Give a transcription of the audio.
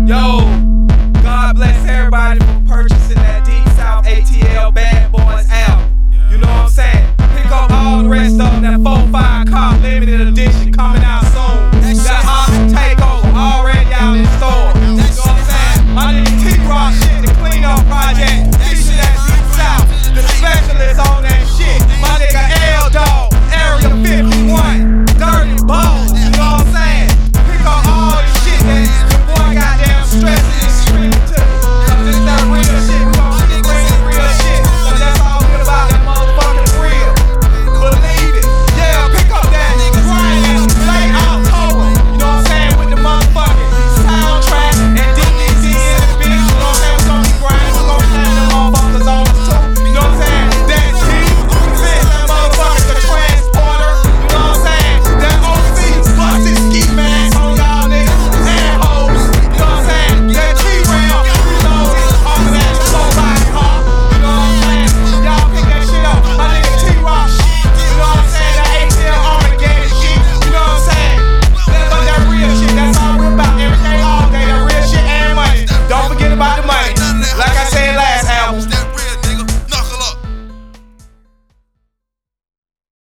Yo, God bless everybody for purchasing that Deep South ATL Bad Boys album. You know what I'm saying? Pick up all the rest of them, that 4-5 Cop limited edition coming out soon. That Austin Takeover already out in store. You know what I'm saying? My nigga T-Rock shit, the Clean Up Project, featuring that Deep South, the specialist on that shit. My nigga L-Dog, Area 51, Dirty Balls, you know what I'm saying? Pick up all the shit that your boy goddamn stressing and screaming to me. Cause it's that real shit, we gon' keep bringing real shit. Cause that's all we about, that motherfucking real. Believe it. Yeah, pick up that Brian late October. You know what I'm saying? With the motherfucking soundtrack and DVD in the bitch. You know what I'm saying? We gon' keep grinding, we gon' have them motherfuckers on us too. You know what I'm saying? That G, that motherfucker, the transporter. You know what I'm saying? That OC, busted ski mask on y'all niggas and hoes. You know what I'm saying? That T-Rail, you know, off of that low-body hawk. You know what I'm saying? Y'all pick that shit up. My nigga T-Rock, you know what I'm saying? That ATL Armageddon shit. You know what I'm saying? That's on that real shit. That's all we're about. Every day, all day. That real shit and money. Don't forget about the money. Like I said last